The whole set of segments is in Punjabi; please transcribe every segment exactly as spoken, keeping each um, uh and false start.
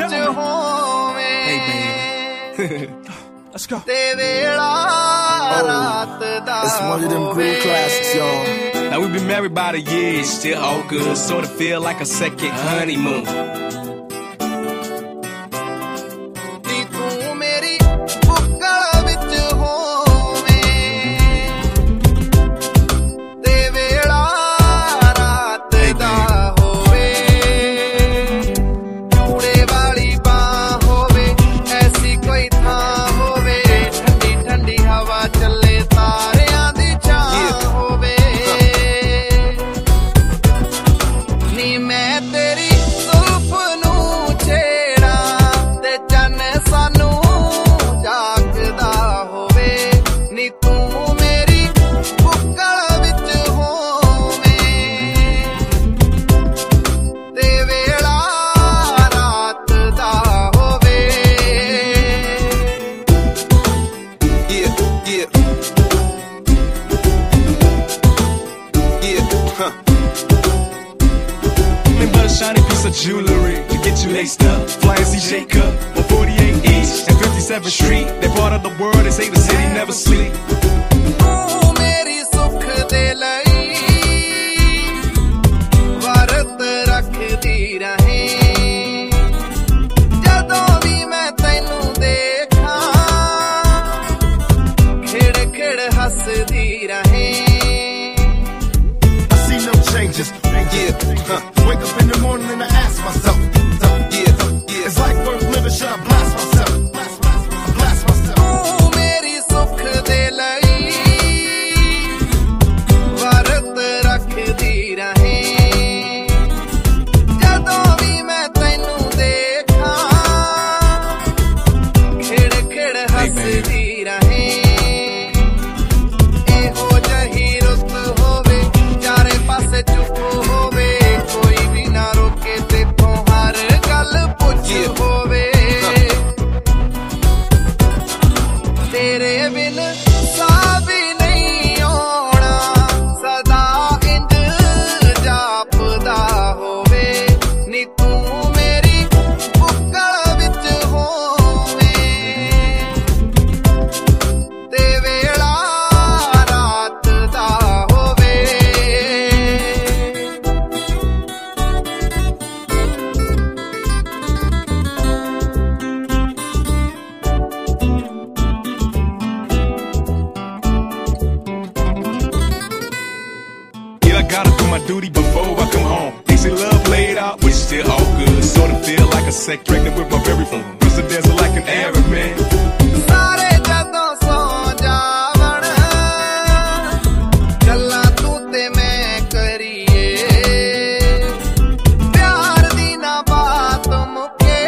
ਵਿੱਚ ਹੋਵੇਂ Let's go. ਤੇ ਵੇਲਾ ਰਾਤ ਦਾ It's one of them great classics, y'all. Now we've been married about a year, still all good. Sort of feel like a second honeymoon. ਨੀ ਤੂੰ ਮੇਰੀ ਬੁੱਕਲ ਵਿੱਚ ਹੋਵੇਂ ਤੇ ਵੇਲਾ ਰਾਤ ਦਾ ਹੋਵੇ ਚੂੜੇ ਵਾਲੀ ਬਾਂਹ ਹੋਵੇ ਐਸੀ ਕੋਈ ਥਾਂ ਹੋਵੇ ਠੰਡੀ ਠੰਡੀ ਹਵਾ ਚੱਲੇ ਤਾਰਿਆਂ ਦੀ ਛਾਂ ਹੋਵੇ ਨੀ ਮੈਂ ਤੇਰੀ ਜ਼ੁਲਫ ਨੂੰ ਛੇੜਾਂ ਤੇ ਚੰਨ ਸਾਨੂੰ ਜਾਗਦਾ ਹੋਵੇ ਨੀ ਤੂੰ ਮੇਰੀ ਬੁੱਕਲ ਵਿੱਚ ਹੋਵੇਂ ਤੇ ਵੇਲਾ ਰਾਤ ਦਾ ਹੋਵੇ Yeah, yeah. Yeah, huh. Nothing but a shiny piece of jewelry to get you laced up. Flying C J Cup on forty-eight East and fifty-seventh Street. That part of the world, they say the city never sleep. ਤੂੰ ਮੇਰੀ ਸੁੱਖ ਦੇ ਲਈ ਵਰਤ ਰੱਖਦੀ ਰਹੇ ਜਦੋਂ ਵੀ ਮੈਂ ਤੈਨੂੰ ਦੇਖਾਂ ਖਿੜ ਖਿੜ ਹੱਸਦੀ ਰਹੇ I see no changes. Yeah, huh. Wake up in the morning and I ask myself, yeah, yeah. Is life worth living? Should I blast myself? Blast, blast, blast myself. ਤੂੰ ਮੇਰੀ ਸੁੱਖ ਦੇ ਲਈ ਵਰਤ ਰੱਖਦੀ ਰਹੇ ਜਦੋਂ ਵੀ ਮੈਂ ਤੈਨੂੰ ਦੇਖਾਂ ਖਿੜ ਖਿੜ ਹੱਸਦੀ ਰਹੇ ਇਹੋ ਜਿਹੀ ਰੁੱਤ ਹੋਵੇ ਚਾਰੇ ਪਾਸੇ ਚੁੱਪ ਹੋਵੇ ਕੋਈ ਵੀ ਨਾ ਰੋਕੇ ਤੇਥੋਂ ਹਰ ਗੱਲ ਪੁੱਛ ਹੋਵੇ ਤੇਰੇ ਬਿਨ ਸਾਹ ਵੀ ਨਹੀਂ ਆਉਣਾ ਸਦਾ ਇੰਜ ਜਾਪਦਾ ਹੋਵੇ ਨੀ ਤੂੰ ਮੇਰੀ ਬੁੱਕਲ ਵਿੱਚ ਹੋਵੇਂ ਤੇ ਵੇਲਾ ਰਾਤ ਦਾ ਹੋਵੇ Yeah, I gotta do my duty before I come home. They say love laid out, but still all good. Sort of feel like a sec pregnant with my very phone. Must dancing like an Arab man. ਸਾਰੇ ਜਦੋਂ ਸੌ ਜਾਵਣ ਗੱਲਾਂ ਤੂੰ ਤੇ ਮੈਂ ਕਰੀਏ ਪਿਆਰ ਦੀ ਨਾ ਬਾਤ ਮੁੱਕੇ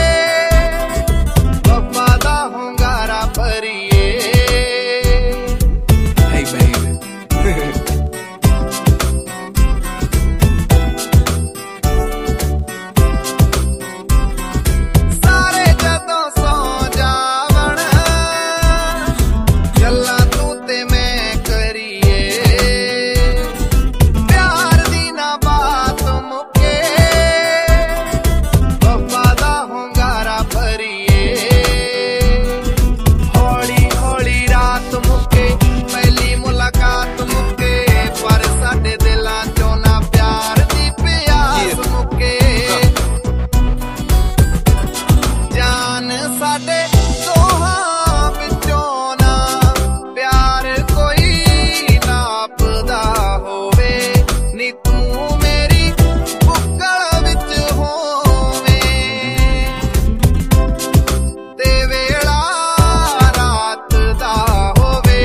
ਵਫਾ ਦਾ ਹੁੰਗਾਰਾ ਭਰੀਏ Hey, baby. ਸਾਰੇ ਜਦੋਂ ਸੌ ਜਾਵਣ ਗੱਲਾਂ ਤੂੰ ਤੇ ਮੈਂ ਕਰੀਏ ਪਿਆਰ ਦੀ ਨਾ ਬਾਤ ਮੁੱਕੇ ਵਫਾ ਦਾ ਹੁੰਗਾਰਾ ਭਰੀਏ ਹੌਲੀ ਹੌਲੀ ਰਾਤ ਮੁੱਕੇ ਪਹਿਲੀ ਮੁਲਾਕਾਤ ਮੁੱਕੇ ਪਰ ਸਾਡੇ ਦਿਲਾਂ ਚੋਂ ਨਾ ਪਿਆਰ ਦੀ ਪਿਆਸ ਮੁੱਕੇ ਜਾਨ ਸਾਡੇ ਦੋਹਾਂ ਵਿੱਚੋਂ ਨਾ ਪਿਆਰ ਕੋਈ ਨਾਪਦਾ ਹੋਵੇ ਨੀ ਤੂੰ ਮੇਰੀ ਬੁੱਕਲ ਵਿੱਚ ਹੋਵੇਂ ਤੇ ਵੇਲਾ ਰਾਤ ਦਾ ਹੋਵੇ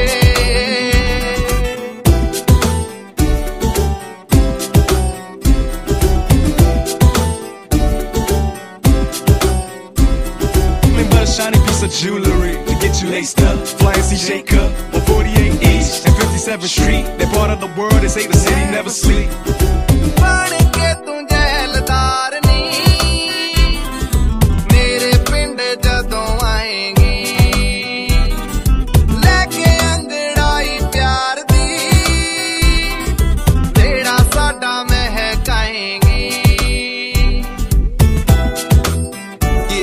Nothing but a shiny piece of jewelry to get you laced up. Flying C J Cup on forty-eight East and fifty-seventh Street. That part of the world, they say the city never sleep. ਬਣ ਕੇ ਤੂੰ ਜੈਲਦਾਰ ਨੀ ਮੇਰੇ ਪਿੰਡ ਜਦੋਂ ਆਏਂਗੀ ਲੈ ਕੇ ਅੰਗੜਾਈ ਪਿਆਰ ਦੀ ਜਿਹੜਾ ਸਾਡਾ ਮਹਿਕਾਏਂਗੀ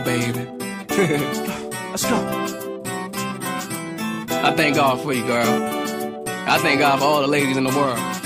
baby. Let's go. I thank God for you, girl. I thank God for all the ladies in the world.